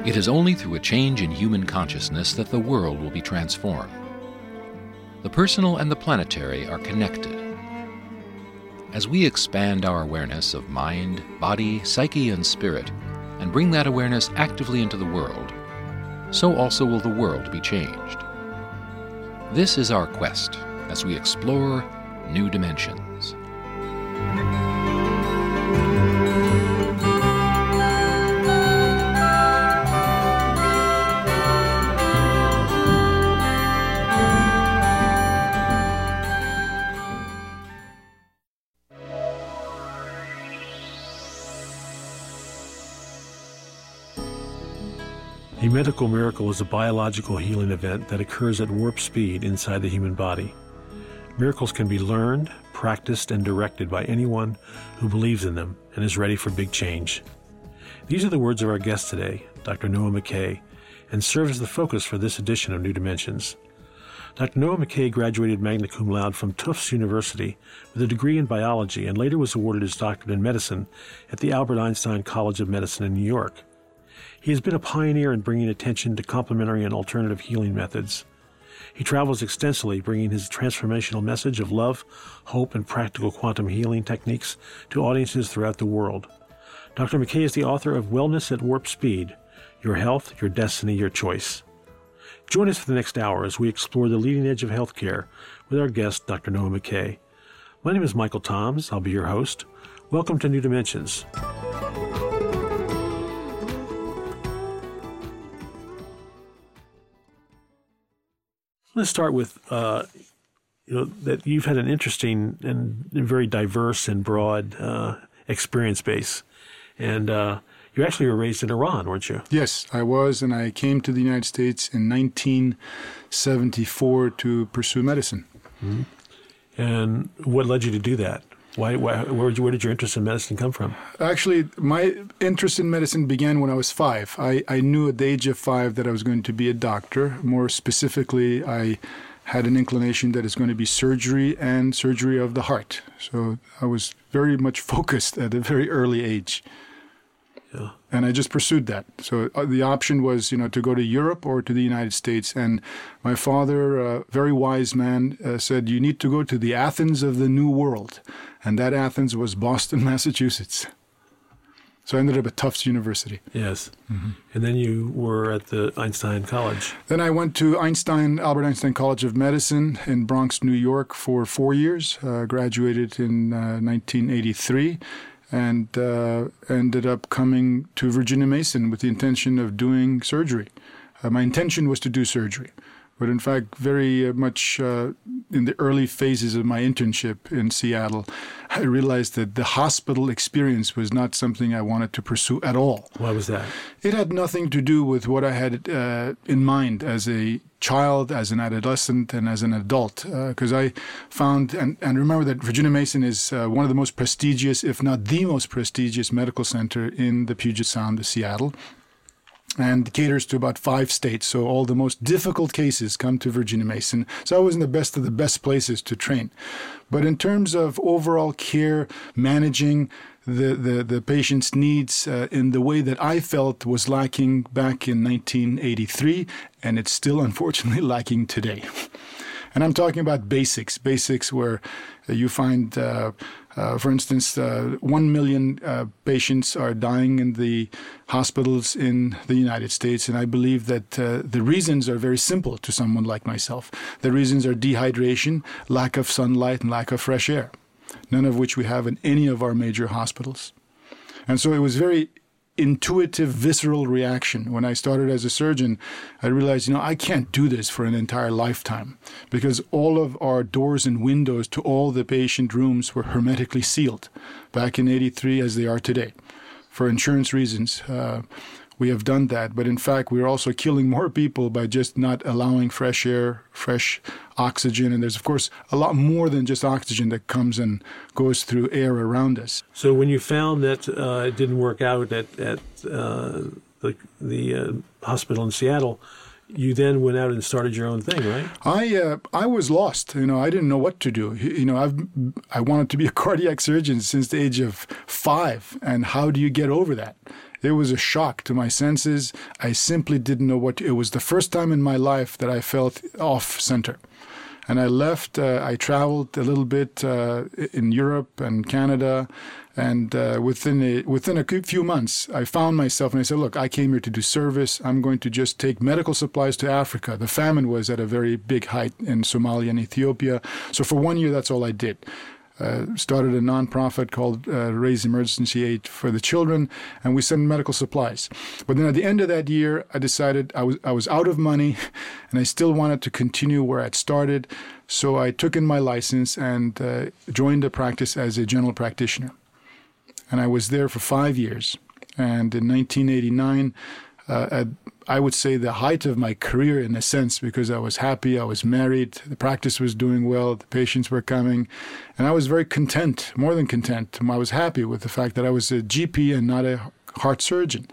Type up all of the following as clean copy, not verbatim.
It is only through a change in human consciousness that the world will be transformed. The personal and the planetary are connected. As we expand our awareness of mind, body, psyche, and spirit, and bring that awareness actively into the world, so also will the world be changed. This is our quest as we explore new dimensions. A medical miracle is a biological healing event that occurs at warp speed inside the human body. Miracles can be learned, practiced, and directed by anyone who believes in them and is ready for big change. These are the words of our guest today, Dr. Noah McKay, and serve as the focus for this edition of New Dimensions. Dr. Noah McKay graduated magna cum laude from Tufts University with a degree in biology and later was awarded his doctorate in medicine at the Albert Einstein College of Medicine in New York. He has been a pioneer in bringing attention to complementary and alternative healing methods. He travels extensively, bringing his transformational message of love, hope, and practical quantum healing techniques to audiences throughout the world. Dr. McKay is the author of Wellness at Warp Speed, Your Health, Your Destiny, Your Choice. Join us for the next hour as we explore the leading edge of healthcare with our guest, Dr. Noah McKay. My name is Michael Toms. I'll be your host. Welcome to New Dimensions. Let's start with, that you've had an interesting and very diverse and broad experience base. And you actually were raised in Iran, weren't you? Yes, I was, and I came to the United States in 1974 to pursue medicine. Mm-hmm. And what led you to do that? Where did your interest in medicine come from? Actually, my interest in medicine began when I was 5. I knew at the age of 5 that I was going to be a doctor. More specifically, I had an inclination that it's going to be surgery and surgery of the heart. So I was very much focused at a very early age. Yeah. And I just pursued that. So the option was, to go to Europe or to the United States. And my father, a very wise man, said, you need to go to the Athens of the New World. And that Athens was Boston, Massachusetts. So I ended up at Tufts University. Yes. Mm-hmm. And then you were at the Einstein College. Then I went to Albert Einstein College of Medicine in Bronx, New York for 4 years. Graduated in 1983. And ended up coming to Virginia Mason with the intention of doing surgery. My intention was to do surgery. But in fact, very much in the early phases of my internship in Seattle, I realized that the hospital experience was not something I wanted to pursue at all. Why was that? It had nothing to do with what I had in mind as a child, as an adolescent, and as an adult. Because I found, and remember that Virginia Mason is one of the most prestigious, if not the most prestigious medical center in the Puget Sound of Seattle. And caters to about 5 states. So all the most difficult cases come to Virginia Mason. So I was in the best of the best places to train. But in terms of overall care, managing the patient's needs in the way that I felt was lacking back in 1983, and it's still unfortunately lacking today. And I'm talking about basics where you find, for instance, 1 million patients are dying in the hospitals in the United States. And I believe that the reasons are very simple to someone like myself. The reasons are dehydration, lack of sunlight, and lack of fresh air, none of which we have in any of our major hospitals. And so it was very intuitive, visceral reaction. When I started as a surgeon, I realized, I can't do this for an entire lifetime because all of our doors and windows to all the patient rooms were hermetically sealed back in 83 as they are today. For insurance reasons, we have done that. But in fact, we're also killing more people by just not allowing fresh air, fresh oxygen. And there's, of course, a lot more than just oxygen that comes and goes through air around us. So when you found that it didn't work out at the hospital in Seattle, you then went out and started your own thing, right? I was lost. I didn't know what to do. I wanted to be a cardiac surgeon since the age of 5. And how do you get over that? It was a shock to my senses. I simply didn't know what to do. It was the first time in my life that I felt off center. And I left. I traveled a little bit in Europe and Canada. And within a few months, I found myself and I said, look, I came here to do service. I'm going to just take medical supplies to Africa. The famine was at a very big height in Somalia and Ethiopia. So for 1 year, that's all I did. Started a nonprofit called Raise Emergency Aid for the Children, and we sent medical supplies. But then at the end of that year, I decided I was out of money, and I still wanted to continue where I'd started. So I took in my license and joined a practice as a general practitioner. And I was there for 5 years. And in 1989, I would say the height of my career in a sense, because I was happy, I was married, the practice was doing well, the patients were coming, and I was very content, more than content. I was happy with the fact that I was a GP and not a heart surgeon.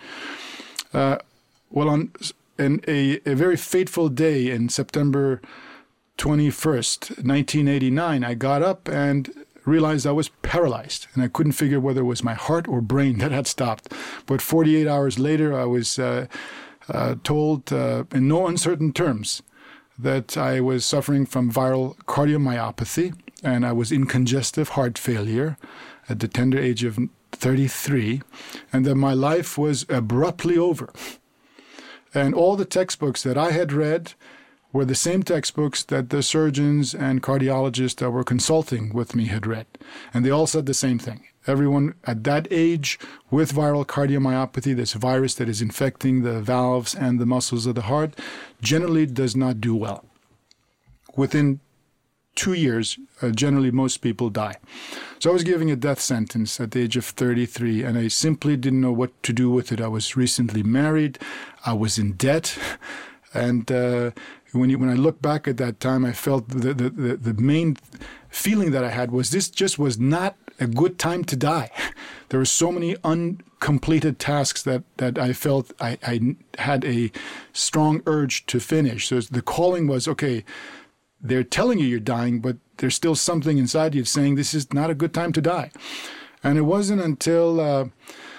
On a very fateful day in September 21st, 1989, I got up and realized I was paralyzed, and I couldn't figure whether it was my heart or brain that had stopped. But 48 hours later, I was told in no uncertain terms that I was suffering from viral cardiomyopathy, and I was in congestive heart failure at the tender age of 33, and that my life was abruptly over. And all the textbooks that I had read were the same textbooks that the surgeons and cardiologists that were consulting with me had read. And they all said the same thing. Everyone at that age with viral cardiomyopathy, this virus that is infecting the valves and the muscles of the heart, generally does not do well. Within 2 years, generally most people die. So I was giving a death sentence at the age of 33, and I simply didn't know what to do with it. I was recently married. I was in debt. And when I look back at that time, I felt the main feeling that I had was this just was not a good time to die. There were so many uncompleted tasks that I felt I had a strong urge to finish. So the calling was, okay, they're telling you you're dying, but there's still something inside you saying this is not a good time to die. And it wasn't until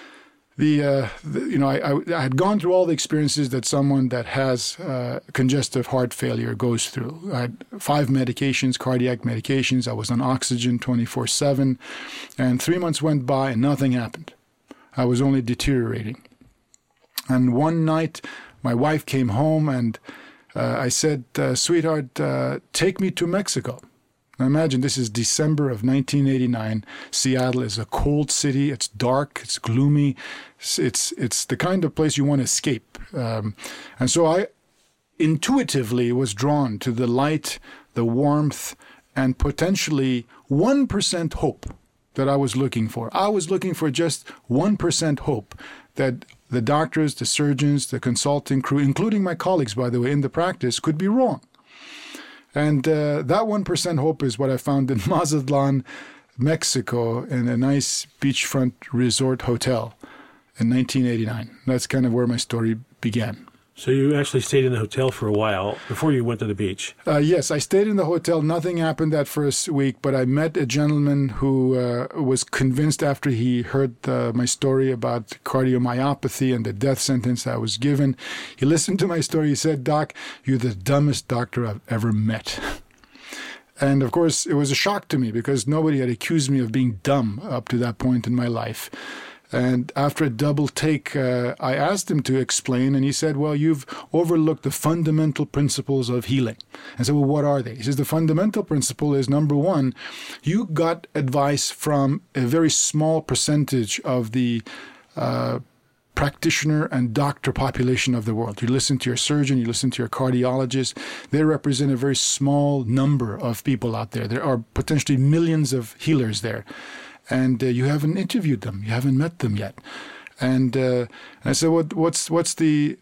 I had gone through all the experiences that someone that has congestive heart failure goes through. I had 5 medications, cardiac medications. I was on oxygen 24/7. And 3 months went by and nothing happened. I was only deteriorating. And one night, my wife came home and I said, sweetheart, take me to Mexico. Now imagine this is December of 1989. Seattle is a cold city. It's dark. It's gloomy. It's the kind of place you want to escape. And so I intuitively was drawn to the light, the warmth, and potentially 1% hope that I was looking for. I was looking for just 1% hope that the doctors, the surgeons, the consulting crew, including my colleagues, by the way, in the practice, could be wrong. And that 1% hope is what I found in Mazatlan, Mexico, in a nice beachfront resort hotel in 1989. That's kind of where my story began. So you actually stayed in the hotel for a while before you went to the beach? Yes, I stayed in the hotel. Nothing happened that first week, but I met a gentleman who was convinced after he heard my story about cardiomyopathy and the death sentence I was given. He listened to my story. He said, Doc, you're the dumbest doctor I've ever met. And, of course, it was a shock to me because nobody had accused me of being dumb up to that point in my life. And after a double take, I asked him to explain, and he said, well, you've overlooked the fundamental principles of healing. I said, well, what are they? He says, the fundamental principle is, number one, you got advice from a very small percentage of the practitioner and doctor population of the world. You listen to your surgeon, you listen to your cardiologist. They represent a very small number of people out there. There are potentially millions of healers there. And you haven't interviewed them. You haven't met them yet. And I said, what's the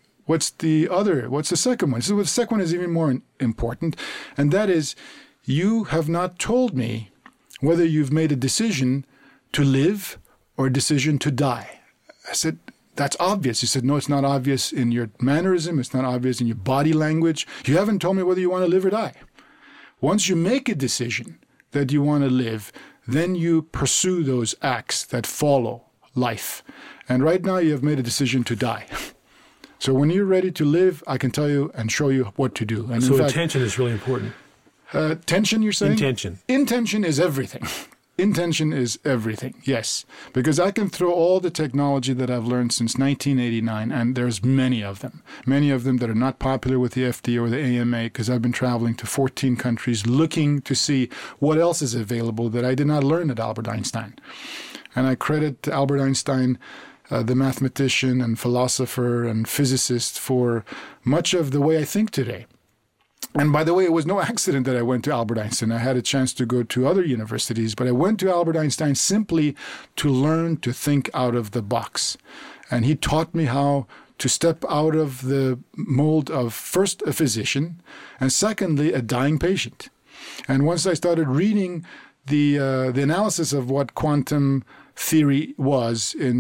second one? He said, well, the second one is even more important. And that is, you have not told me whether you've made a decision to live or a decision to die. I said, that's obvious. He said, no, it's not obvious in your mannerism. It's not obvious in your body language. You haven't told me whether you want to live or die. Once you make a decision that you want to live, then you pursue those acts that follow life. And right now you have made a decision to die. So when you're ready to live, I can tell you and show you what to do. And so intention is really important. Tension, you're saying? Intention. Intention is everything. Intention is everything, yes. Because I can throw all the technology that I've learned since 1989, and there's many of them that are not popular with the FDA or the AMA, because I've been traveling to 14 countries looking to see what else is available that I did not learn at Albert Einstein. And I credit Albert Einstein, the mathematician and philosopher and physicist, for much of the way I think today. And by the way, it was no accident that I went to Albert Einstein. I had a chance to go to other universities, but I went to Albert Einstein simply to learn to think out of the box. And he taught me how to step out of the mold of first a physician and secondly a dying patient. And once I started reading the analysis of what quantum theory was in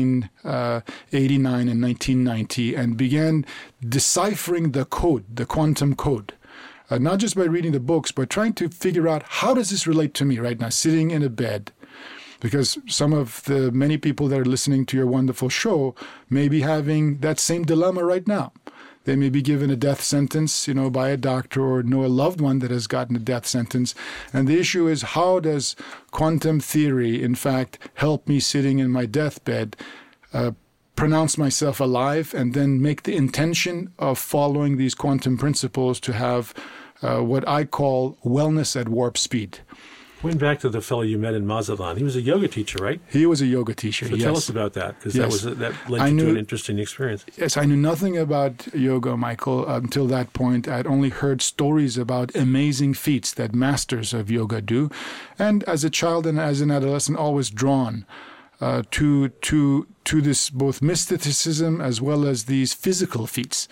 1989 and 1990 and began deciphering the code, the quantum code, not just by reading the books, but trying to figure out how does this relate to me right now, sitting in a bed. Because some of the many people that are listening to your wonderful show may be having that same dilemma right now. They may be given a death sentence, by a doctor or know a loved one that has gotten a death sentence. And the issue is, how does quantum theory, in fact, help me sitting in my deathbed pronounce myself alive and then make the intention of following these quantum principles to have what I call wellness at warp speed. Went back to the fellow you met in Mazatlan. He was a yoga teacher, right? He was a yoga teacher, so yes. Tell us about that, because that led you to an interesting experience. Yes, I knew nothing about yoga, Michael, until that point. I'd only heard stories about amazing feats that masters of yoga do. And as a child and as an adolescent, always drawn to this both mysticism as well as these physical feats.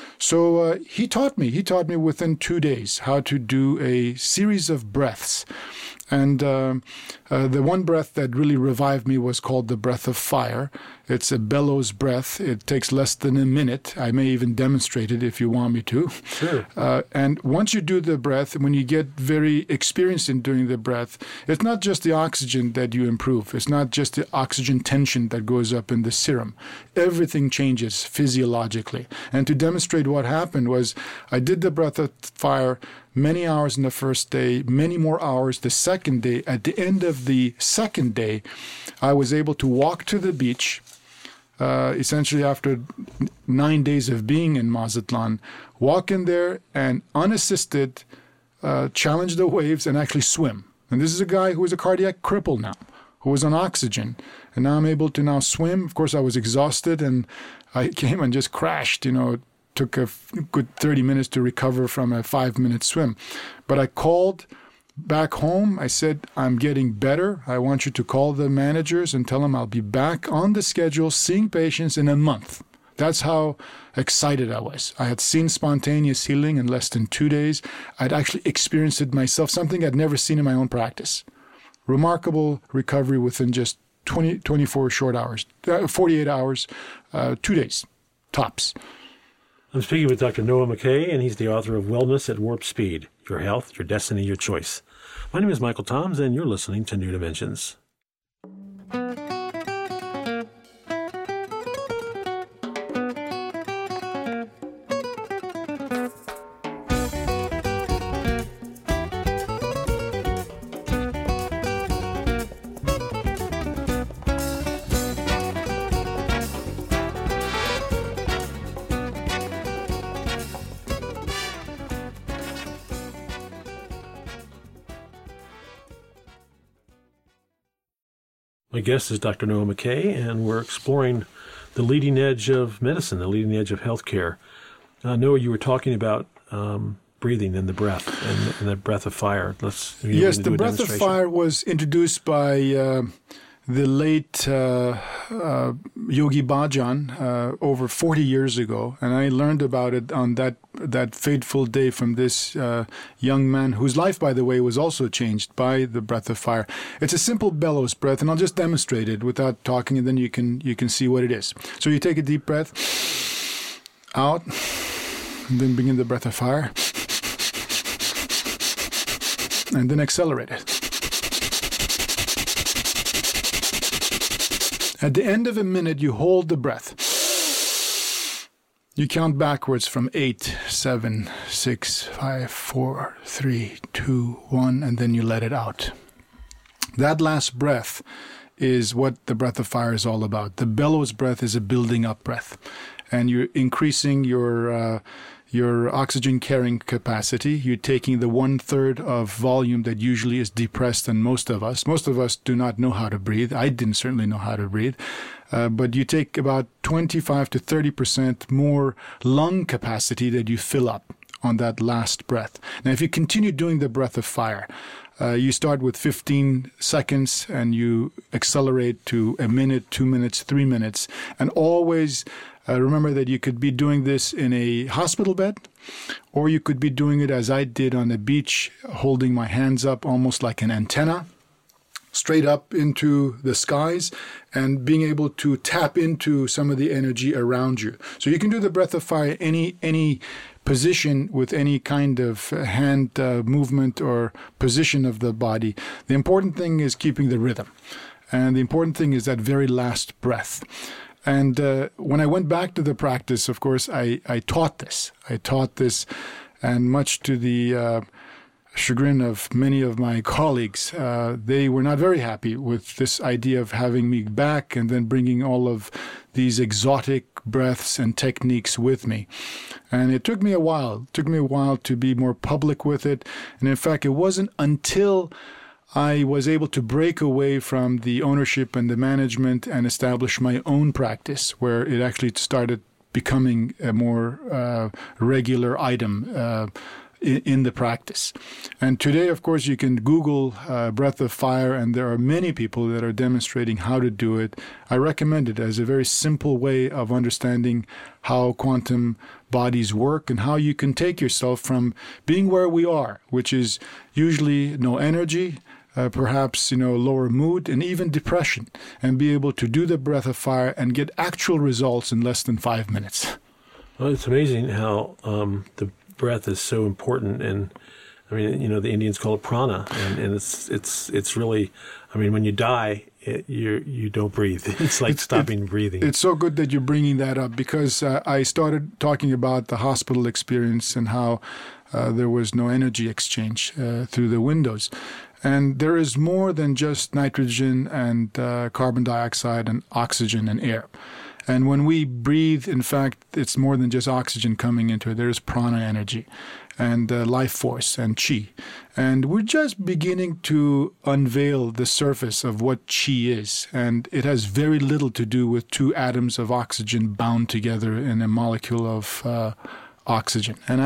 So he taught me within 2 days how to do a series of breaths. And the one breath that really revived me was called the breath of fire. It's a bellows breath. It takes less than a minute. I may even demonstrate it if you want me to. Sure. And once you do the breath, when you get very experienced in doing the breath, it's not just the oxygen that you improve. It's not just the oxygen tension that goes up in the serum. Everything changes physiologically. And to demonstrate what happened was, I did the breath of fire many hours in the first day, many more hours the second day. At the end of the second day, I was able to walk to the beach, essentially after 9 days of being in Mazatlan, walk in there and unassisted challenge the waves and actually swim. And this is a guy who is a cardiac cripple now, who was on oxygen. And now I'm able to now swim. Of course, I was exhausted and I came and just crashed, Took a good 30 minutes to recover from a 5-minute swim. But I called back home. I said, I'm getting better. I want you to call the managers and tell them I'll be back on the schedule seeing patients in a month. That's how excited I was. I had seen spontaneous healing in less than 2 days. I'd actually experienced it myself, something I'd never seen in my own practice. Remarkable recovery within just 24 short hours, 48 hours, 2 days, tops. I'm speaking with Dr. Noah McKay, and he's the author of Wellness at Warp Speed, Your Health, Your Destiny, Your Choice. My name is Michael Toms, and you're listening to New Dimensions. My guest is Dr. Noah McKay, and we're exploring the leading edge of medicine, the leading edge of healthcare. Noah, you were talking about breathing and the breath, and the breath of fire. Yes, the breath of fire was introduced by the late Yogi Bhajan over 40 years ago, and I learned about it on that fateful day from this young man whose life, by the way, was also changed by the breath of fire. It's a simple bellows breath, and I'll just demonstrate it without talking, and then you can see what it is. So you take a deep breath out, and then begin the breath of fire, and then accelerate it. At the end of a minute, you hold the breath. You count backwards from 8, 7, 6, 5, 4, 3, 2, 1, and then you let it out. That last breath is what the breath of fire is all about. The bellows breath is a building up breath, and you're increasing your oxygen carrying capacity. You're taking the 1/3 of volume that usually is depressed in most of us. Most of us do not know how to breathe. I didn't certainly know how to breathe. But you take about 25 to 30% more lung capacity that you fill up on that last breath. Now, if you continue doing the breath of fire, you start with 15 seconds and you accelerate to a minute, 2 minutes, 3 minutes, and always remember that you could be doing this in a hospital bed, or you could be doing it as I did on the beach, holding my hands up almost like an antenna, straight up into the skies, and being able to tap into some of the energy around you. So you can do the breath of fire any position with any kind of hand movement or position of the body. The important thing is keeping the rhythm. And the important thing is that very last breath. And when I went back to the practice, of course, I taught this. And much to the chagrin of many of my colleagues, they were not very happy with this idea of having me back and then bringing all of these exotic breaths and techniques with me. And it took me a while. To be more public with it. And in fact, it wasn't until I was able to break away from the ownership and the management and establish my own practice, where it actually started becoming a more regular item in the practice. And today, of course, you can Google breath of fire, and there are many people that are demonstrating how to do it. I recommend it as a very simple way of understanding how quantum bodies work and how you can take yourself from being where we are, which is usually no energy, perhaps, lower mood and even depression, and be able to do the breath of fire and get actual results in less than 5 minutes. Well, it's amazing how the breath is so important, and I mean, the Indians call it prana, and it's really, I mean, when you die, you don't breathe. It's like stopping breathing. It's so good that you're bringing that up, because I started talking about the hospital experience and how there was no energy exchange through the windows. And there is more than just nitrogen and carbon dioxide and oxygen and air. And when we breathe, in fact, it's more than just oxygen coming into it. There's prana energy and life force and chi. And we're just beginning to unveil the surface of what chi is. And it has very little to do with two atoms of oxygen bound together in a molecule of oxygen. And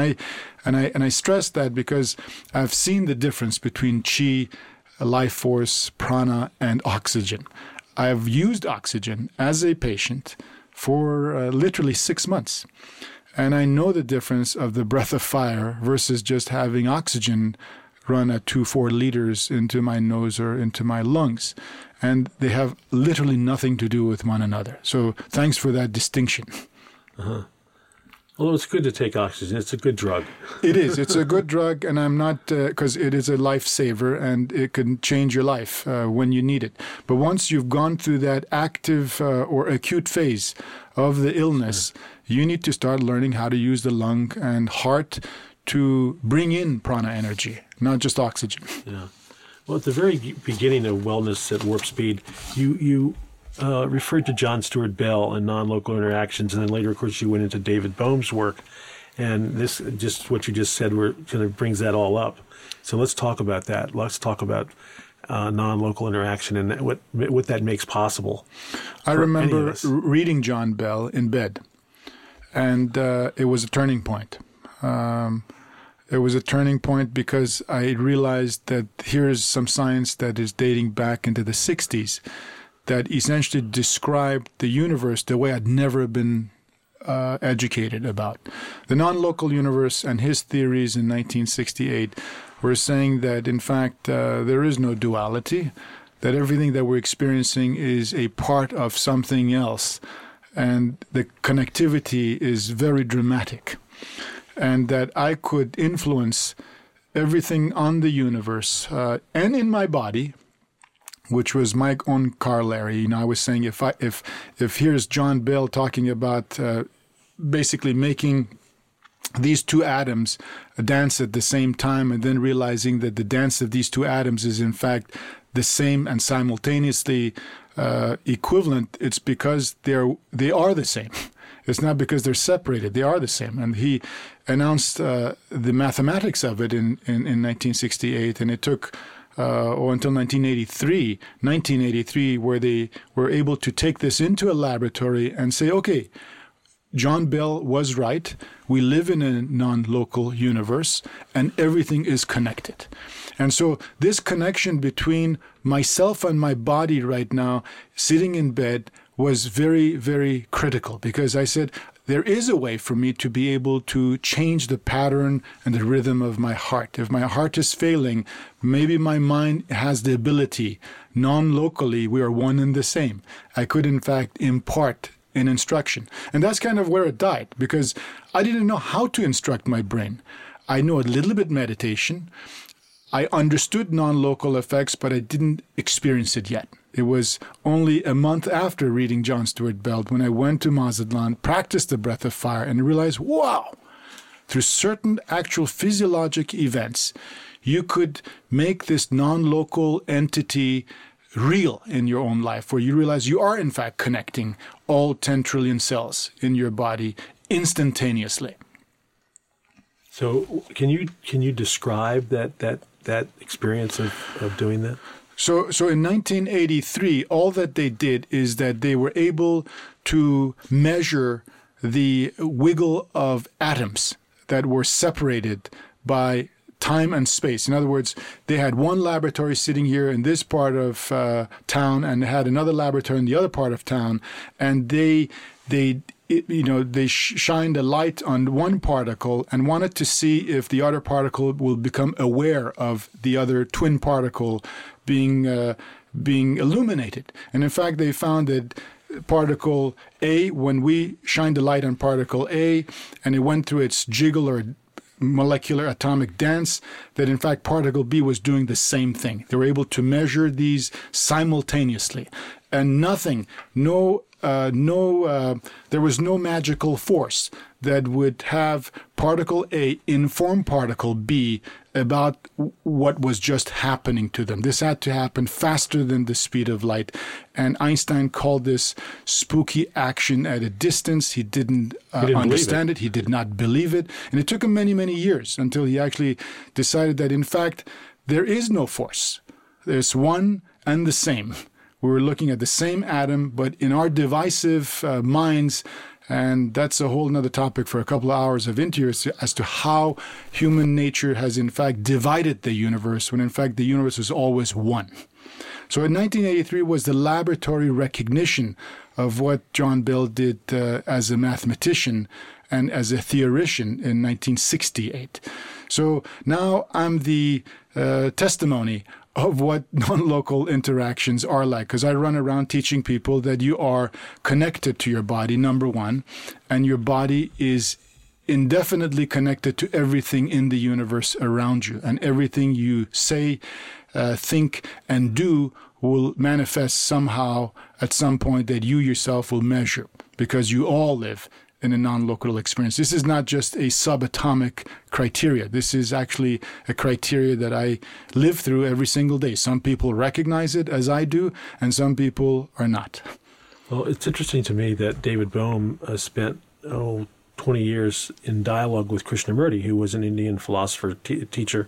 I stress that because I've seen the difference between chi, life force, prana, and oxygen. I've used oxygen as a patient for literally 6 months. And I know the difference of the breath of fire versus just having oxygen run at 2-4 liters into my nose or into my lungs. And they have literally nothing to do with one another. So thanks for that distinction. Uh-huh. Well, it's good to take oxygen. It's a good drug. It is. It's a good drug, and I'm not, because it is a lifesaver, and it can change your life when you need it. But once you've gone through that active or acute phase of the illness, you need to start learning how to use the lung and heart to bring in prana energy, not just oxygen. Yeah. Well, at the very beginning of Wellness at Warp Speed, you referred to John Stuart Bell and non-local interactions, and then later, of course, you went into David Bohm's work, and this, just what you just said, kind of brings that all up. So let's talk about that. Let's talk about non-local interaction and what that makes possible. I remember reading John Bell in bed, and it was a turning point. It was a turning point because I realized that here's some science that is dating back into the 60s that essentially described the universe the way I'd never been educated about. The non-local universe and his theories in 1968 were saying that, in fact, there is no duality, that everything that we're experiencing is a part of something else, and the connectivity is very dramatic, and that I could influence everything on the universe and in my body, which was my own corollary. I was saying if here's John Bell talking about basically making these two atoms dance at the same time, and then realizing that the dance of these two atoms is in fact the same and simultaneously equivalent, it's because they are the same. It's not because they're separated. They are the same. And he announced the mathematics of it in 1968, and it took until 1983, where they were able to take this into a laboratory and say, okay, John Bell was right. We live in a non-local universe, and everything is connected. And so this connection between myself and my body right now, sitting in bed, was very, very critical, because I said, there is a way for me to be able to change the pattern and the rhythm of my heart. If my heart is failing, maybe my mind has the ability. Non-locally, we are one and the same. I could, in fact, impart an instruction. And that's kind of where it died, because I didn't know how to instruct my brain. I know a little bit meditation. I understood non-local effects, but I didn't experience it yet. It was only a month after reading John Stuart Bell when I went to Mazatlan, practiced the breath of fire, and realized, wow, through certain actual physiologic events, you could make this non-local entity real in your own life, where you realize you are in fact connecting all 10 trillion cells in your body instantaneously. So can you describe that experience of doing that? So in 1983, all that they did is that they were able to measure the wiggle of atoms that were separated by time and space. In other words, they had one laboratory sitting here in this part of town, and they had another laboratory in the other part of town, and they shined a light on one particle and wanted to see if the other particle will become aware of the other twin particle being illuminated. And in fact, they found that particle A, when we shined the light on particle A and it went through its jiggle or molecular atomic dance, that in fact particle B was doing the same thing. They were able to measure these simultaneously, and there was no magical force that would have particle A inform particle B about what was just happening to them. This had to happen faster than the speed of light. And Einstein called this spooky action at a distance. He didn't understand it. He did not believe it. And it took him many, many years until he actually decided that, in fact, there is no force. There's one and the same. We were looking at the same atom, but in our divisive minds, and that's a whole other topic for a couple of hours of interviews as to how human nature has in fact divided the universe, when in fact the universe is always one. So in 1983 was the laboratory recognition of what John Bell did as a mathematician and as a theoretician in 1968. So now I'm the testimony of what non-local interactions are like, because I run around teaching people that you are connected to your body, number one, and your body is indefinitely connected to everything in the universe around you, and everything you say, think, and do will manifest somehow at some point that you yourself will measure, because you all live in a non-local experience. This is not just a subatomic criteria. This is actually a criteria that I live through every single day. Some people recognize it as I do, and some people are not. Well, it's interesting to me that David Bohm spent 20 years in dialogue with Krishnamurti, who was an Indian philosopher teacher.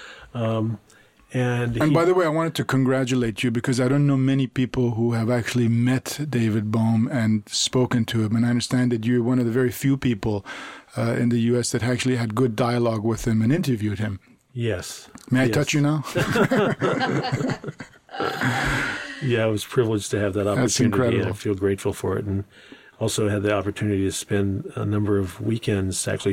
And by the way, I wanted to congratulate you, because I don't know many people who have actually met David Bohm and spoken to him. And I understand that you're one of the very few people in the U.S. that actually had good dialogue with him and interviewed him. Yes. May I touch you now? Yeah, I was privileged to have that opportunity. That's incredible. And I feel grateful for it. And also had the opportunity to spend a number of weekends, actually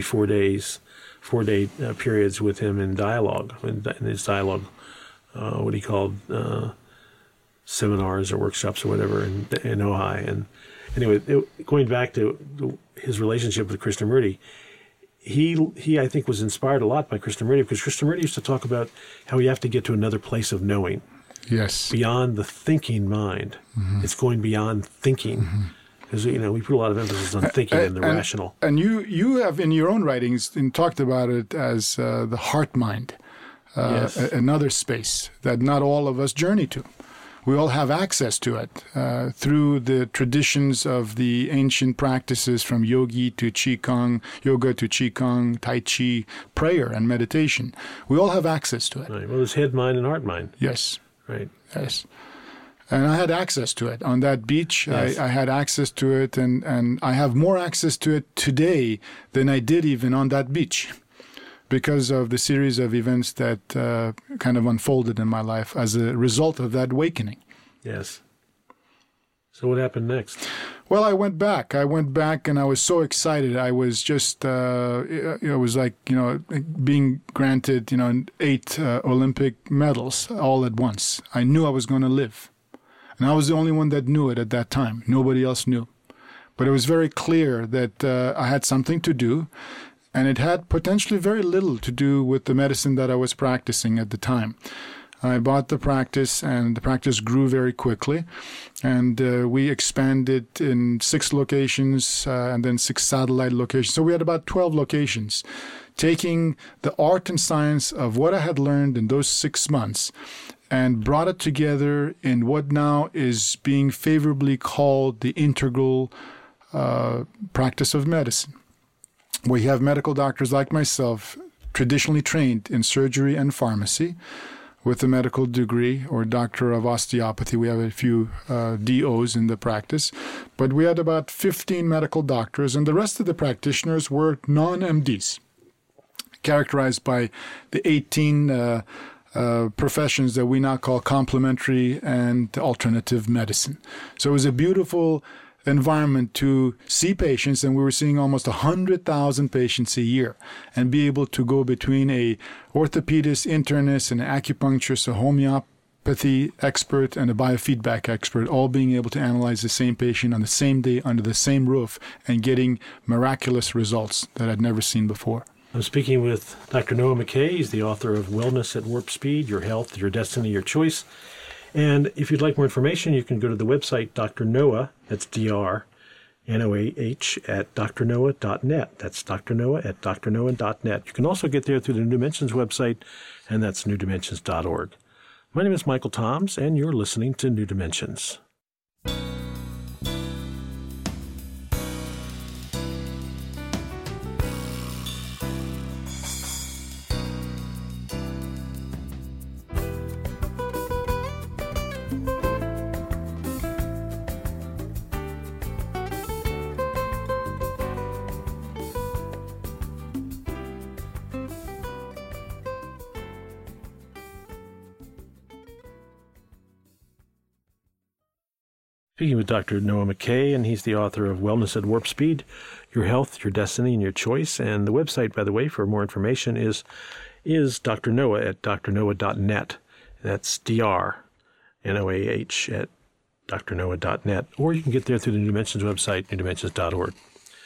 4-day periods with him in dialogue, in his dialogue, what he called seminars or workshops or whatever in Ojai. And anyway, going back to his relationship with Krishnamurti, he I think was inspired a lot by Krishnamurti, because Krishnamurti used to talk about how you have to get to another place of knowing. Yes. Beyond the thinking mind. Mm-hmm. It's going beyond thinking. Because, we put a lot of emphasis on thinking and the rational. And you have, in your own writings, talked about it as the heart mind, yes. Another space that not all of us journey to. We all have access to it through the traditions of the ancient practices, from yoga to qigong, tai chi, prayer and meditation. We all have access to it. Right. Well, there's head mind and heart mind. Yes. Right. Yes. And I had access to it on that beach. Yes. I had access to it, and I have more access to it today than I did even on that beach, because of the series of events that kind of unfolded in my life as a result of that awakening. Yes. So what happened next? Well, I went back. And I was so excited. I was just, it was like, being granted, 8 Olympic medals all at once. I knew I was going to live. And I was the only one that knew it at that time. Nobody else knew. But it was very clear that I had something to do. And it had potentially very little to do with the medicine that I was practicing at the time. I bought the practice, and the practice grew very quickly. And we expanded in 6 locations and then 6 satellite locations. So we had about 12 locations, taking the art and science of what I had learned in those 6 months and brought it together in what now is being favorably called the integral practice of medicine. We have medical doctors like myself, traditionally trained in surgery and pharmacy, with a medical degree or doctor of osteopathy. We have a few DOs in the practice, but we had about 15 medical doctors, and the rest of the practitioners were non-MDs, characterized by the 18 professions that we now call complementary and alternative medicine. So it was a beautiful environment to see patients, and we were seeing almost 100,000 patients a year, and be able to go between a orthopedist, internist, an acupuncturist, a homeopathy expert, and a biofeedback expert, all being able to analyze the same patient on the same day under the same roof and getting miraculous results that I'd never seen before. I'm speaking with Dr. Noah McKay. He's the author of Wellness at Warp Speed, Your Health, Your Destiny, Your Choice. And if you'd like more information, you can go to the website Dr. Noah, that's D-R, N-O-A-H, at drnoah.net. That's Dr. Noah at drnoah.net. You can also get there through the New Dimensions website, and that's newdimensions.org. My name is Michael Toms, and you're listening to New Dimensions. Speaking with Dr. Noah McKay, and he's the author of Wellness at Warp Speed, Your Health, Your Destiny, and Your Choice. And the website, by the way, for more information is Dr. Noah at drnoah.net. That's D-R-N-O-A-H at drnoah.net. Or you can get there through the New Dimensions website, newdimensions.org.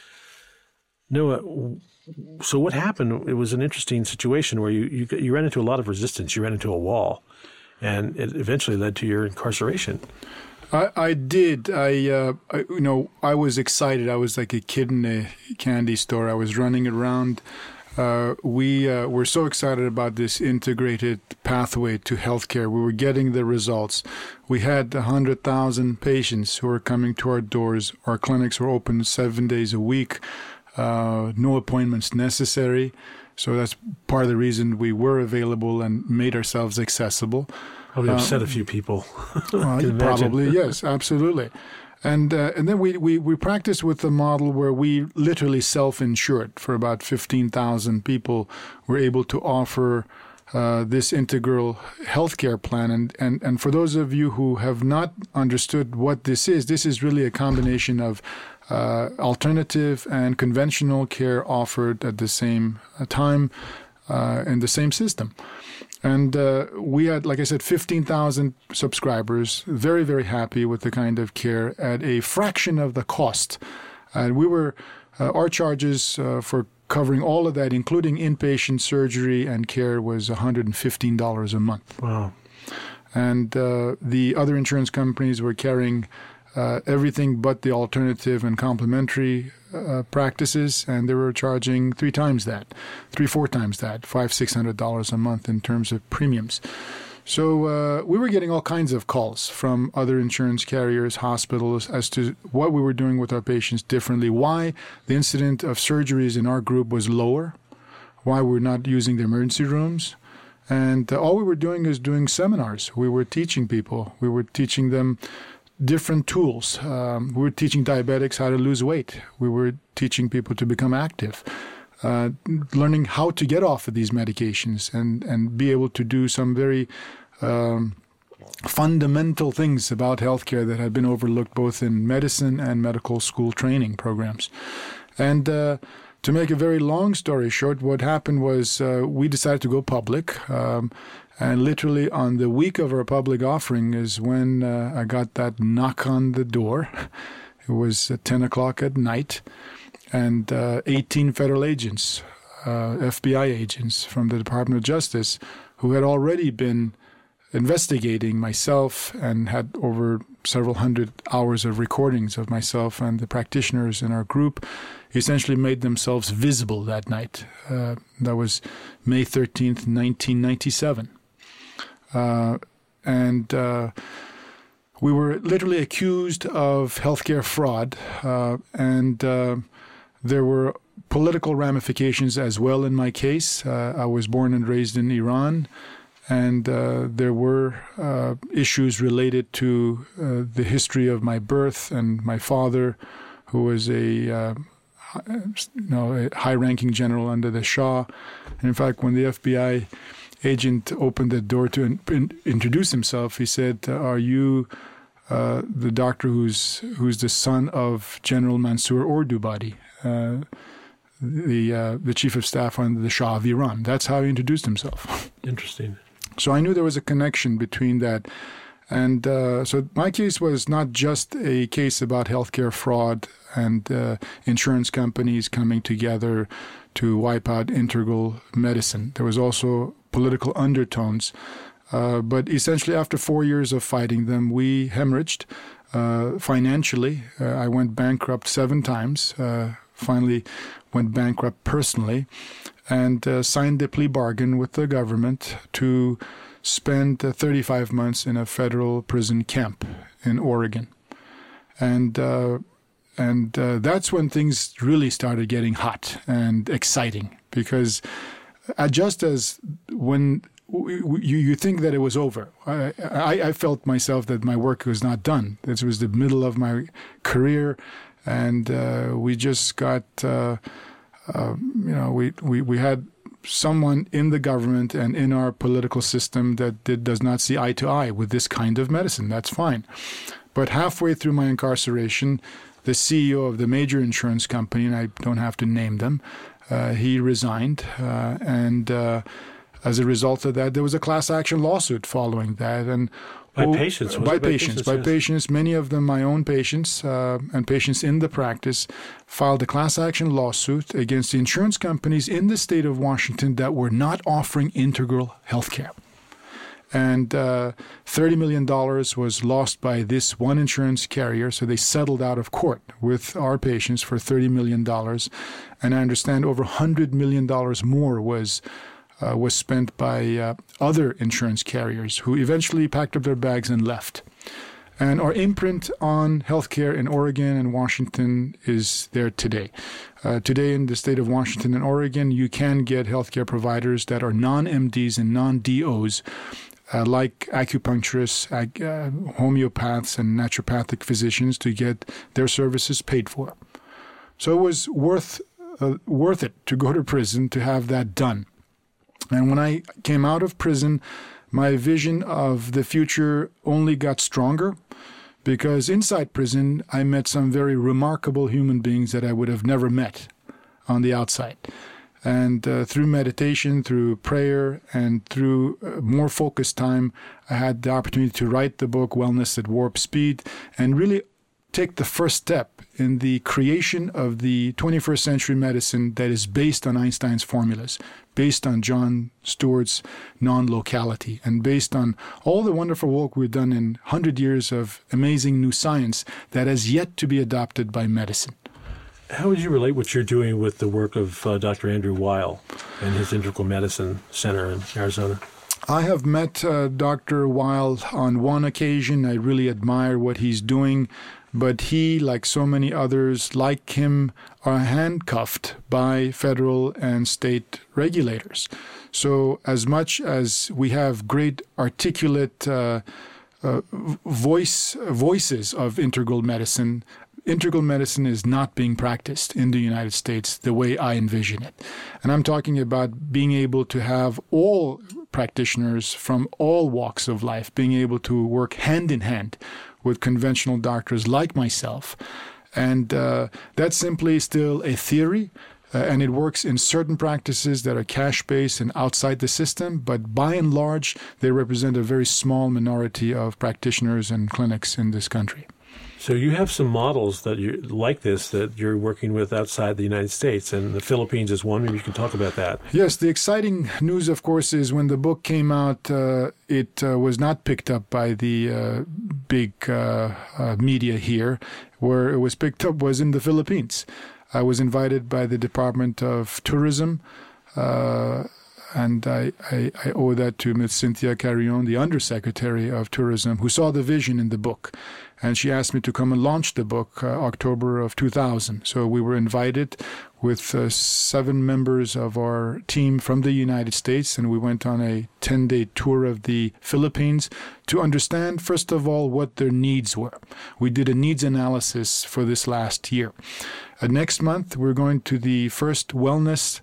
Noah, so what happened? It was an interesting situation where you ran into a lot of resistance. You ran into a wall, and it eventually led to your incarceration. I did. I was excited. I was like a kid in a candy store. I was running around. We were so excited about this integrated pathway to healthcare. We were getting the results. We had 100,000 patients who were coming to our doors. Our clinics were open 7 days a week. No appointments necessary. So that's part of the reason we were available and made ourselves accessible. Probably upset a few people. Probably, yes, absolutely. And then we practiced with the model where we literally self-insured for about 15,000 people. We're able to offer this integral healthcare plan. And for those of you who have not understood what this is really a combination of alternative and conventional care offered at the same time in the same system. And we had, like I said, 15,000 subscribers, very, very happy with the kind of care at a fraction of the cost. And our charges for covering all of that, including inpatient surgery and care, was $115 a month. Wow. And the other insurance companies were carrying everything but the alternative and complementary practices, and they were charging 4 times that, $500-$600 a month in terms of premiums. So we were getting all kinds of calls from other insurance carriers, hospitals, as to what we were doing with our patients differently, why the incidence of surgeries in our group was lower, why we're not using the emergency rooms. And all we were doing is doing seminars. We were teaching people. We were teaching them different tools. We were teaching diabetics how to lose weight. We were teaching people to become active. Learning how to get off of these medications and be able to do some very fundamental things about healthcare that had been overlooked both in medicine and medical school training programs. And to make a very long story short, what happened was we decided to go public. And literally on the week of our public offering is when I got that knock on the door. It was at 10 o'clock at night. And 18 federal agents, FBI agents from the Department of Justice, who had already been investigating myself and had over several hundred hours of recordings of myself and the practitioners in our group, essentially made themselves visible that night. That was May 13th, 1997. We were literally accused of healthcare fraud, and there were political ramifications as well in my case. I was born and raised in Iran, and there were issues related to the history of my birth and my father, who was a high-ranking general under the Shah. And in fact, when the FBI agent opened the door to introduce himself, he said, "Are you the doctor who's the son of General Mansour Ordubadi, the chief of staff under the Shah of Iran?" That's how he introduced himself. Interesting. So I knew there was a connection between that. And so my case was not just a case about healthcare fraud and insurance companies coming together to wipe out integral medicine. There was also political undertones. But essentially, after 4 years of fighting them, we hemorrhaged financially. I went bankrupt 7 times, finally went bankrupt personally, and signed a plea bargain with the government to spend 35 months in a federal prison camp in Oregon. And that's when things really started getting hot and exciting, because just as when you think that it was over, I felt myself that my work was not done. This was the middle of my career, and we just got, we had someone in the government and in our political system that does not see eye to eye with this kind of medicine. That's fine. But halfway through my incarceration, the CEO of the major insurance company, and I don't have to name them, he resigned, and as a result of that, there was a class action lawsuit following that. And By patients, many of them my own patients and patients in the practice, filed a class action lawsuit against the insurance companies in the state of Washington that were not offering integral health care. And $30 million was lost by this one insurance carrier, so they settled out of court with our patients for $30 million. And I understand over $100 million more was spent by other insurance carriers who eventually packed up their bags and left. And our imprint on healthcare in Oregon and Washington is there today. Today in the state of Washington and Oregon, you can get healthcare providers that are non-MDs and non-DOs, like acupuncturists, homeopaths, and naturopathic physicians, to get their services paid for. So it was worth it to go to prison to have that done. And when I came out of prison, my vision of the future only got stronger, because inside prison, I met some very remarkable human beings that I would have never met on the outside. And through meditation, through prayer, and through more focused time, I had the opportunity to write the book, Wellness at Warp Speed, and really take the first step in the creation of the 21st century medicine that is based on Einstein's formulas, based on John Stewart's non-locality, and based on all the wonderful work we've done in 100 years of amazing new science that has yet to be adopted by medicine. How would you relate what you're doing with the work of Dr. Andrew Weil and his Integral Medicine Center in Arizona? I have met Dr. Weil on one occasion. I really admire what he's doing, but he, like so many others like him, are handcuffed by federal and state regulators. So as much as we have great articulate voices of integral medicine is not being practiced in the United States the way I envision it. And I'm talking about being able to have all practitioners from all walks of life being able to work hand in hand with conventional doctors like myself. And that's simply still a theory, and it works in certain practices that are cash-based and outside the system, but by and large, they represent a very small minority of practitioners and clinics in this country. So you have some models that you like this that you're working with outside the United States, and the Philippines is one. Maybe you can talk about that. Yes, the exciting news, of course, is when the book came out, it was not picked up by the big media here. Where it was picked up was in the Philippines. I was invited by the Department of Tourism, and I owe that to Ms. Cynthia Carrion, the Undersecretary of Tourism, who saw the vision in the book. And she asked me to come and launch the book October of 2000. So we were invited with 7 members of our team from the United States, and we went on a 10-day tour of the Philippines to understand, first of all, what their needs were. We did a needs analysis for this last year. Next month, we're going to the first wellness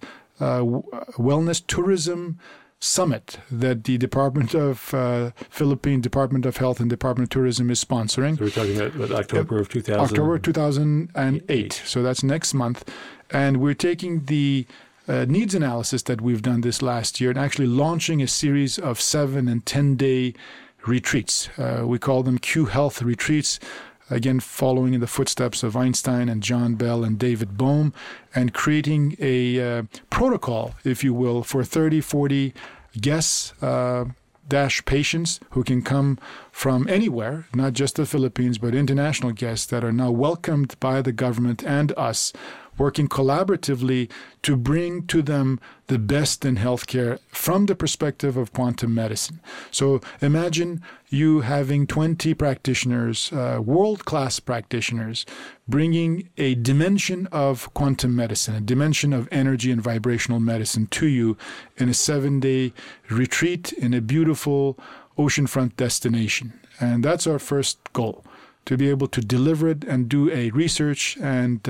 tourism summit that the Philippine Department of Health and Department of Tourism is sponsoring. So we're talking about October of 2000. October 2008. So that's next month. And we're taking the needs analysis that we've done this last year and actually launching a series of 7 and 10-day retreats. We call them Q Health retreats. Again, following in the footsteps of Einstein and John Bell and David Bohm, and creating a protocol, if you will, for 30, 40 guests, patients who can come from anywhere, not just the Philippines, but international guests that are now welcomed by the government and us, working collaboratively to bring to them the best in healthcare from the perspective of quantum medicine. So imagine you having 20 practitioners, world-class practitioners, bringing a dimension of quantum medicine, a dimension of energy and vibrational medicine to you in a 7-day retreat in a beautiful oceanfront destination. And that's our first goal, to be able to deliver it and do a research and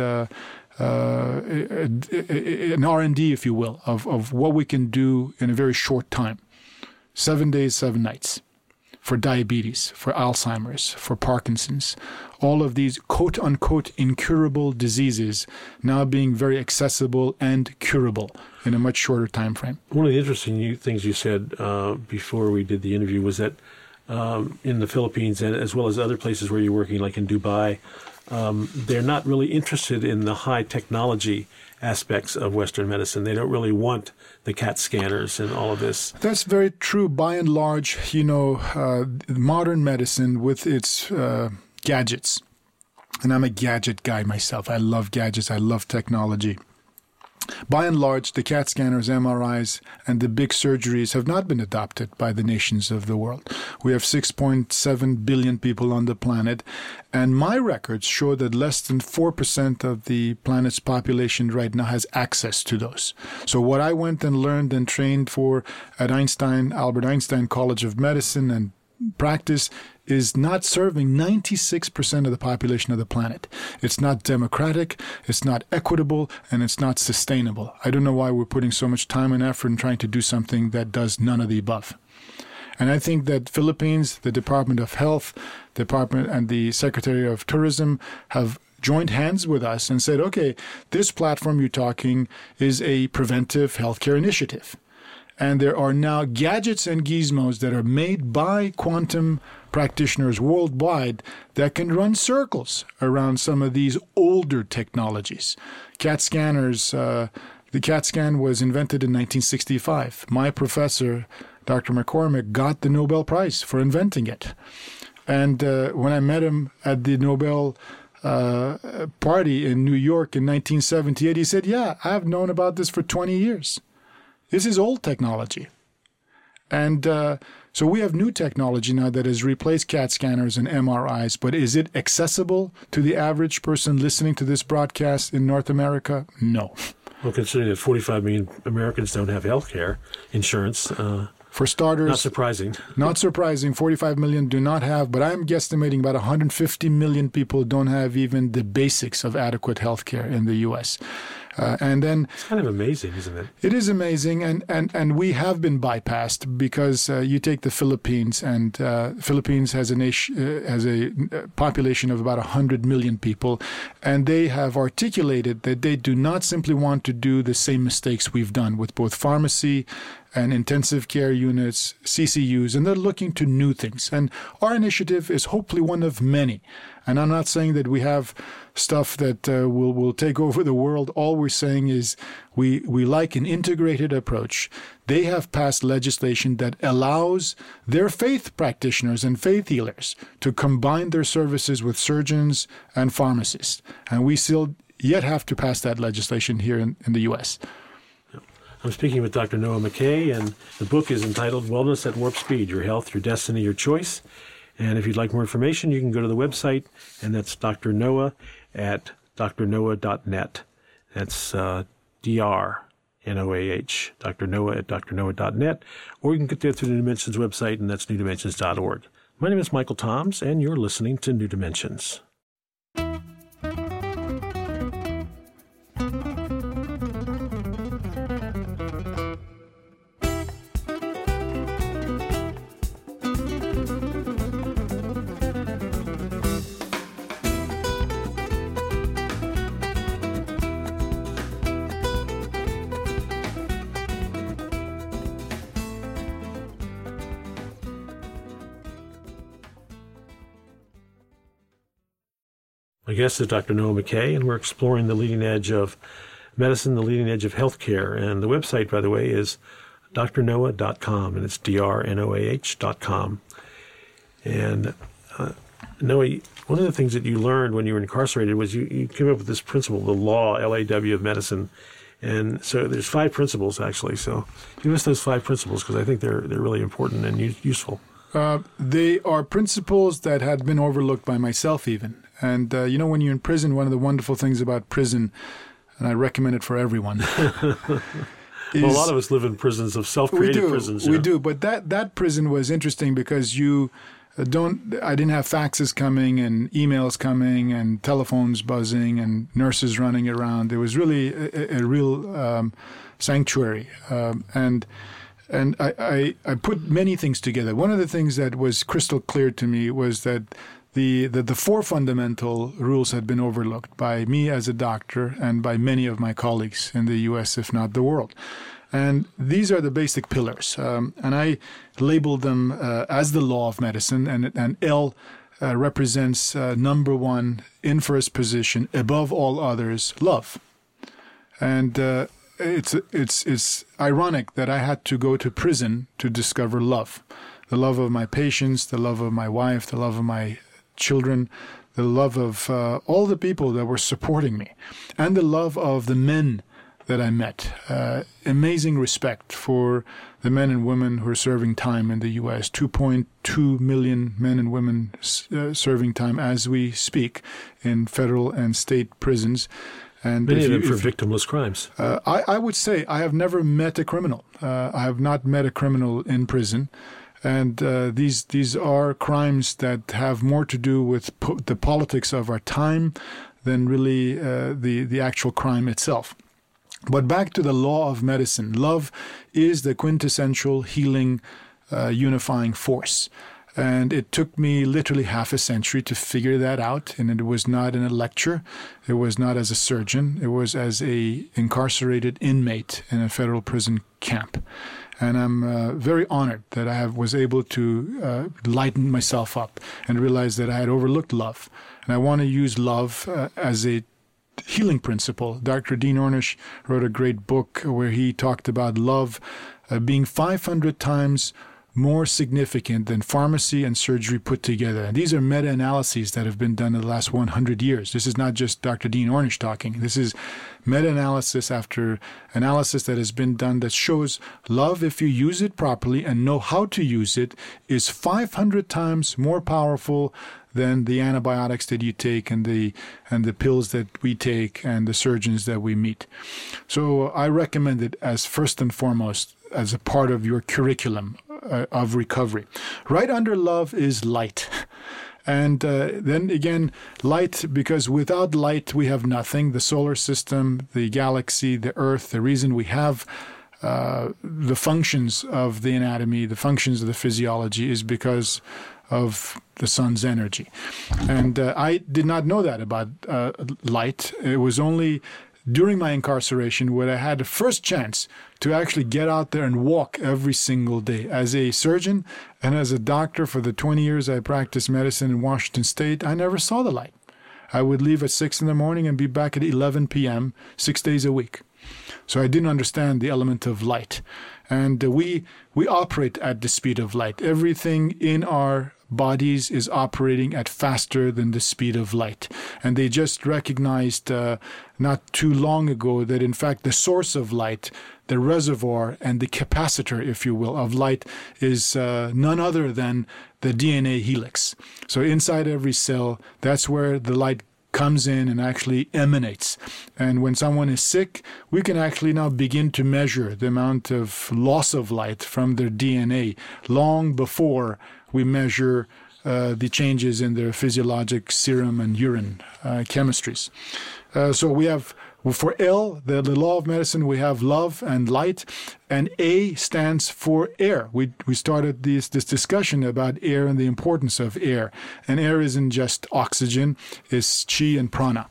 an R&D, if you will, of what we can do in a very short time. 7 days, 7 nights. For diabetes, for Alzheimer's, for Parkinson's, all of these quote-unquote incurable diseases now being very accessible and curable in a much shorter time frame. One of the interesting things you said before we did the interview was that in the Philippines, and as well as other places where you're working, like in Dubai, they're not really interested in the high technology aspects of Western medicine. They don't really want the CAT scanners and all of this. That's very true. By and large, modern medicine with its gadgets, and I'm a gadget guy myself. I love gadgets. I love technology. By and large, the CAT scanners, MRIs, and the big surgeries have not been adopted by the nations of the world. We have 6.7 billion people on the planet, and my records show that less than 4% of the planet's population right now has access to those. So what I went and learned and trained for at Albert Einstein College of Medicine and practice is not serving 96% of the population of the planet. It's not democratic, it's not equitable, and it's not sustainable. I don't know why we're putting so much time and effort in trying to do something that does none of the above. And I think that Philippines, the Department of Health, Department and the Secretary of Tourism have joined hands with us and said, okay, this platform you're talking is a preventive healthcare initiative. And there are now gadgets and gizmos that are made by quantum practitioners worldwide that can run circles around some of these older technologies. CAT scanners, the CAT scan was invented in 1965. My professor, Dr. McCormick, got the Nobel Prize for inventing it. And when I met him at the Nobel party in New York in 1978, he said, yeah, I've known about this for 20 years. This is old technology. And so we have new technology now that has replaced CAT scanners and MRIs, but is it accessible to the average person listening to this broadcast in North America? No. Well, considering that 45 million Americans don't have health care insurance, for starters, not surprising. Not surprising. 45 million do not have, but I'm guesstimating about 150 million people don't have even the basics of adequate health care in the U.S. And then it's kind of amazing, isn't it? It is amazing, and we have been bypassed because you take the Philippines, and Philippines has a population of about 100 million people, and they have articulated that they do not simply want to do the same mistakes we've done with both pharmacy and intensive care units, CCUs, and they're looking to new things. And our initiative is hopefully one of many. And I'm not saying that we have stuff that will take over the world. All we're saying is we like an integrated approach. They have passed legislation that allows their faith practitioners and faith healers to combine their services with surgeons and pharmacists. And we still yet have to pass that legislation here in the U.S. I'm speaking with Dr. Noah McKay, and the book is entitled Wellness at Warp Speed, Your Health, Your Destiny, Your Choice. And if you'd like more information, you can go to the website, and that's Dr. Noah at drnoah.net. That's D-R-N-O-A-H, Dr. Noah at drnoah.net. Or you can get there through the New Dimensions website, and that's newdimensions.org. My name is Michael Toms, and you're listening to New Dimensions. My guest is Dr. Noah McKay, and we're exploring the leading edge of medicine, the leading edge of healthcare. And the website, by the way, is drnoah.com, and it's drnoah.com. And Noah, one of the things that you learned when you were incarcerated was you came up with this principle, the law, L-A-W, of medicine. And so there's 5 principles, actually. So give us those 5 principles, because I think they're really important and useful. They are principles that had been overlooked by myself even. And, when you're in prison, one of the wonderful things about prison, and I recommend it for everyone. Well, a lot of us live in prisons of self-created prisons. We do. But that prison was interesting because I didn't have faxes coming and emails coming and telephones buzzing and nurses running around. It was really a real sanctuary. And I put many things together. One of the things that was crystal clear to me was that the 4 fundamental rules had been overlooked by me as a doctor and by many of my colleagues in the U.S., if not the world. And these are the basic pillars. And I labeled them as the law of medicine, and L represents number 1 in first position, above all others, love. And it's ironic that I had to go to prison to discover love. The love of my patients, the love of my wife, the love of my children, the love of all the people that were supporting me, and the love of the men that I met. Amazing respect for the men and women who are serving time in the U.S. 2.2 million men and women serving time as we speak in federal and state prisons. And many of them for victimless crimes. I would say I have never met a criminal. I have not met a criminal in prison. And these are crimes that have more to do with the politics of our time than really the actual crime itself. But back to the law of medicine. Love is the quintessential healing, unifying force. And it took me literally half a century to figure that out. And it was not in a lecture. It was not as a surgeon. It was as a incarcerated inmate in a federal prison camp. And I'm very honored that I was able to lighten myself up and realize that I had overlooked love. And I want to use love as a healing principle. Dr. Dean Ornish wrote a great book where he talked about love being 500 times more significant than pharmacy and surgery put together. And these are meta-analyses that have been done in the last 100 years. This is not just Dr. Dean Ornish talking. This is meta-analysis after analysis that has been done that shows love, if you use it properly and know how to use it, is 500 times more powerful than the antibiotics that you take and the pills that we take and the surgeons that we meet. So I recommend it as first and foremost as a part of your curriculum of recovery. Right under love is light. And then again, light, because without light we have nothing. The solar system, the galaxy, the earth, the reason we have the functions of the anatomy, the functions of the physiology is because of the sun's energy. And I did not know that about light. It was only during my incarceration where I had the first chance to actually get out there and walk every single day. As a surgeon and as a doctor for the 20 years I practiced medicine in Washington State, I never saw the light. I would leave at 6 in the morning and be back at 11 p.m. 6 days a week. So I didn't understand the element of light. And we operate at the speed of light. Everything in our bodies is operating at faster than the speed of light. And they just recognized not too long ago that, in fact, the source of light, the reservoir and the capacitor, if you will, of light is none other than the DNA helix. So inside every cell, that's where the light comes in and actually emanates. And when someone is sick, we can actually now begin to measure the amount of loss of light from their DNA long before we measure the changes in their physiologic serum and urine chemistries. So we have, for L, the law of medicine, we have love and light, and A stands for air. We started this discussion about air and the importance of air. And air isn't just oxygen, it's chi and prana.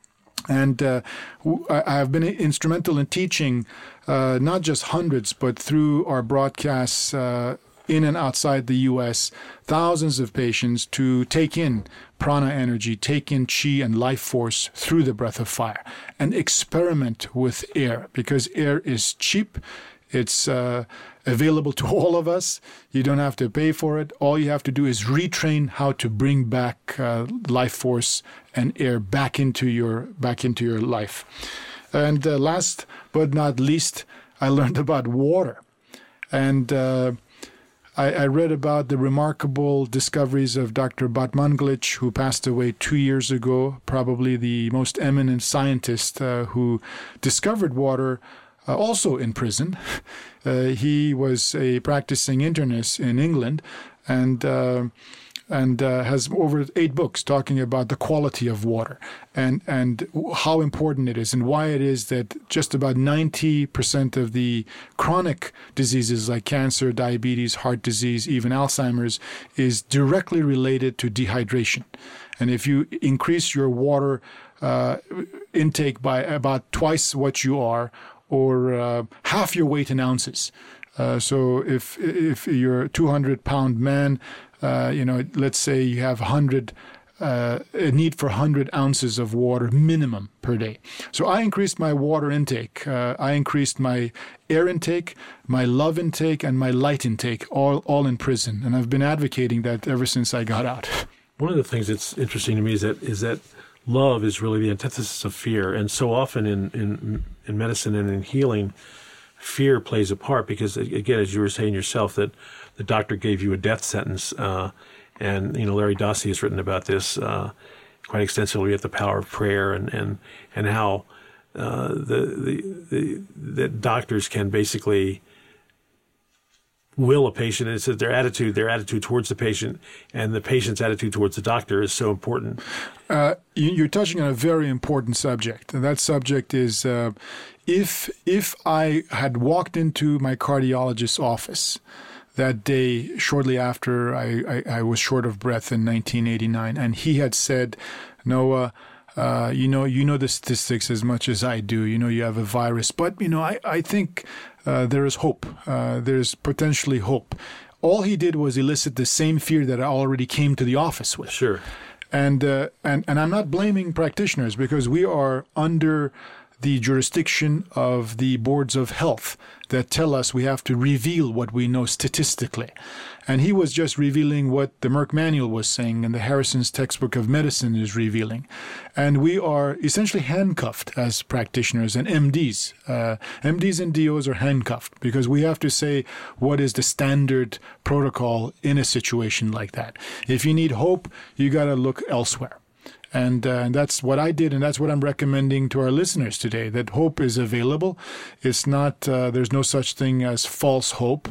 And I have been instrumental in teaching not just hundreds, but through our broadcasts in and outside the U.S., thousands of patients to take in prana energy, take in chi and life force through the breath of fire, and experiment with air, because air is cheap. It's available to all of us. You don't have to pay for it. All you have to do is retrain how to bring back life force and air back into your life. And last but not least, I learned about water. And I read about the remarkable discoveries of Dr. Batmanglich, who passed away 2 years ago, probably the most eminent scientist who discovered water also in prison. He was a practicing internist in England and has over 8 books talking about the quality of water and how important it is and why it is that just about 90% of the chronic diseases like cancer, diabetes, heart disease, even Alzheimer's is directly related to dehydration. And if you increase your water intake by about twice what you are, or half your weight in ounces. So if you're a 200-pound man, let's say you have a need for 100 ounces of water minimum per day. So I increased my water intake. I increased my air intake, my love intake, and my light intake, all in prison. And I've been advocating that ever since I got out. One of the things that's interesting to me is that love is really the antithesis of fear. And so often in medicine and in healing, fear plays a part because, again, as you were saying yourself, that the doctor gave you a death sentence. And Larry Dossey has written about this quite extensively at The Power of Prayer and how the doctors can basically will a patient. It's that their attitude towards the patient, and the patient's attitude towards the doctor is so important. You're touching on a very important subject, and that subject is if I had walked into my cardiologist's office that day shortly after I was short of breath in 1989, and he had said, Noah, you know the statistics as much as I do. You know you have a virus, but I think there is hope. There's potentially hope. All he did was elicit the same fear that I already came to the office with. Sure. And I'm not blaming practitioners, because we are under the jurisdiction of the boards of health that tell us we have to reveal what we know statistically. And he was just revealing what the Merck Manual was saying and the Harrison's Textbook of Medicine is revealing. And we are essentially handcuffed as practitioners and MDs. MDs and DOs are handcuffed because we have to say what is the standard protocol in a situation like that. If you need hope, you got to look elsewhere. And that's what I did, and that's what I'm recommending to our listeners today, that hope is available. It's not, there's no such thing as false hope.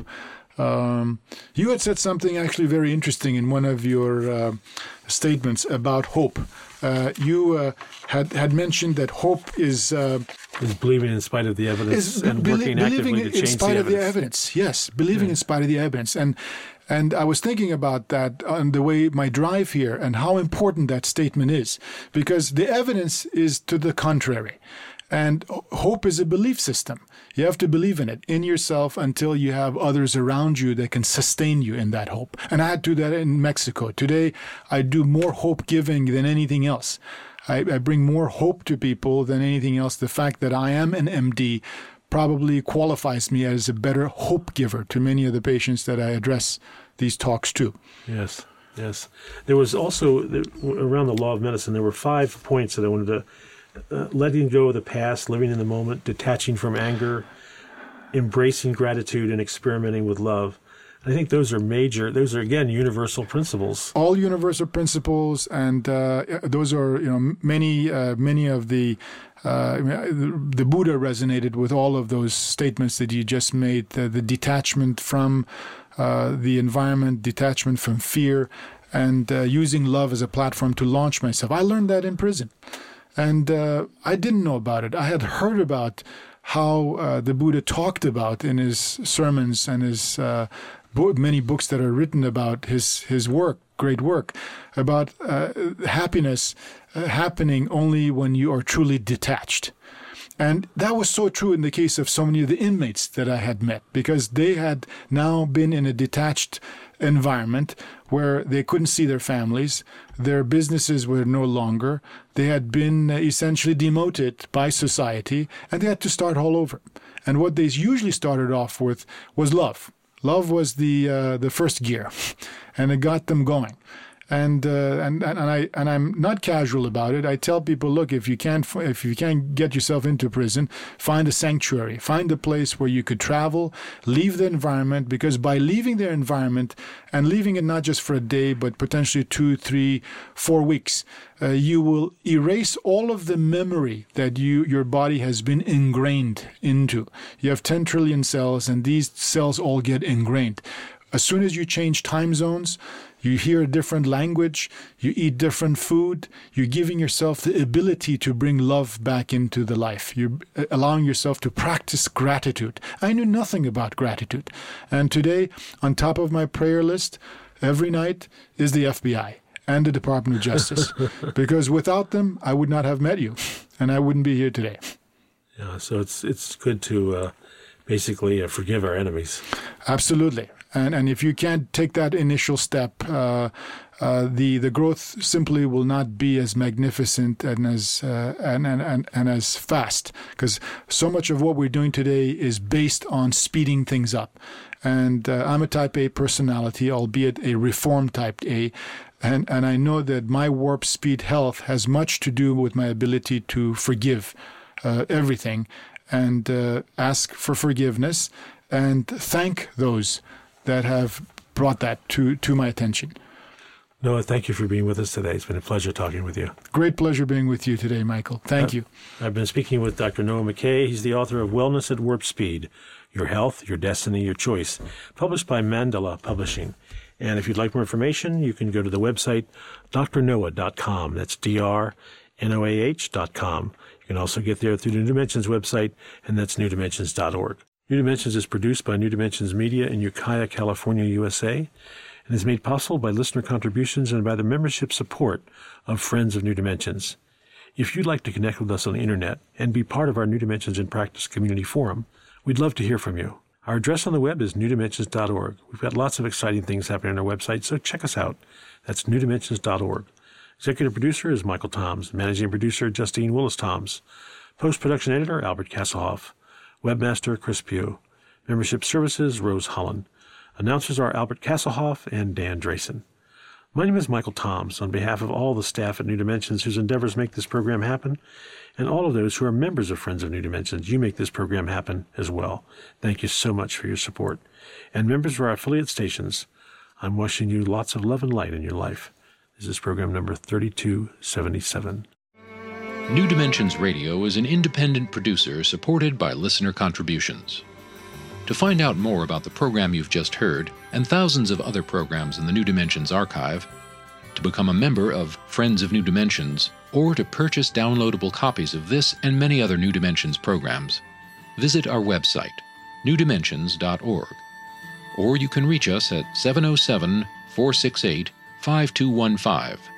You had said something actually very interesting in one of your statements about hope. You had mentioned that hope is believing in spite of the evidence and working actively to change the evidence. Believing in spite of the evidence, yes. Believing in spite of the evidence. And I was thinking about that on the way my drive here and how important that statement is, because the evidence is to the contrary. And hope is a belief system. You have to believe in it, in yourself, until you have others around you that can sustain you in that hope. And I had to do that in Mexico. Today, I do more hope giving than anything else. I bring more hope to people than anything else. The fact that I am an MD probably qualifies me as a better hope giver to many of the patients that I address these talks to. Yes. There was also, around the law of medicine, there were 5 points that I wanted to letting go of the past, living in the moment, detaching from anger, embracing gratitude, and experimenting with love. I think those are again universal principles. All universal principles, and those are many of the Buddha resonated with all of those statements that you just made. The detachment from the environment, detachment from fear, and using love as a platform to launch myself. I learned that in prison. And I didn't know about it. I had heard about how the Buddha talked about in his sermons and his many books that are written about his work, great work, about happiness happening only when you are truly detached. And that was so true in the case of so many of the inmates that I had met, because they had now been in a detached environment where they couldn't see their families, their businesses were no longer, they had been essentially demoted by society, and they had to start all over. And what they usually started off with was love. Love was the first gear, and it got them going. And I'm not casual about it. I tell people, look, if you can't get yourself into prison, find a sanctuary, find a place where you could travel, leave the environment, because by leaving their environment and leaving it not just for a day, but potentially 2, 3, 4 weeks, you will erase all of the memory that your body has been ingrained into. You have 10 trillion cells, and these cells all get ingrained. As soon as you change time zones, you hear a different language, you eat different food, you're giving yourself the ability to bring love back into the life. You're allowing yourself to practice gratitude. I knew nothing about gratitude. And today, on top of my prayer list, every night is the FBI and the Department of Justice. Because without them, I would not have met you, and I wouldn't be here today. Yeah, so it's good to basically forgive our enemies. Absolutely. And if you can't take that initial step, the growth simply will not be as magnificent and as fast, because so much of what we're doing today is based on speeding things up. And I'm a type A personality, albeit a reformed type A. And I know that my warp speed health has much to do with my ability to forgive everything and ask for forgiveness and thank those that have brought that to my attention. Noah, thank you for being with us today. It's been a pleasure talking with you. Great pleasure being with you today, Michael. Thank you. I've been speaking with Dr. Noah McKay. He's the author of Wellness at Warp Speed, Your Health, Your Destiny, Your Choice, published by Mandala Publishing. And if you'd like more information, you can go to the website drnoah.com. That's drnoah.com. You can also get there through the New Dimensions website, and that's newdimensions.org. New Dimensions is produced by New Dimensions Media in Ukiah, California, USA, and is made possible by listener contributions and by the membership support of Friends of New Dimensions. If you'd like to connect with us on the Internet and be part of our New Dimensions in Practice community forum, we'd love to hear from you. Our address on the web is newdimensions.org. We've got lots of exciting things happening on our website, so check us out. That's newdimensions.org. Executive producer is Michael Toms. Managing producer, Justine Willis-Toms. Post-production editor, Albert Kasselhoff. Webmaster, Chris Pugh. Membership services, Rose Holland. Announcers are Albert Kasselhoff and Dan Drayson. My name is Michael Toms. On behalf of all the staff at New Dimensions whose endeavors make this program happen, and all of those who are members of Friends of New Dimensions, you make this program happen as well. Thank you so much for your support. And members of our affiliate stations, I'm wishing you lots of love and light in your life. This is program number 3277. New Dimensions Radio is an independent producer supported by listener contributions. To find out more about the program you've just heard and thousands of other programs in the New Dimensions archive, to become a member of Friends of New Dimensions, or to purchase downloadable copies of this and many other New Dimensions programs, visit our website, newdimensions.org, or you can reach us at 707-468-5215.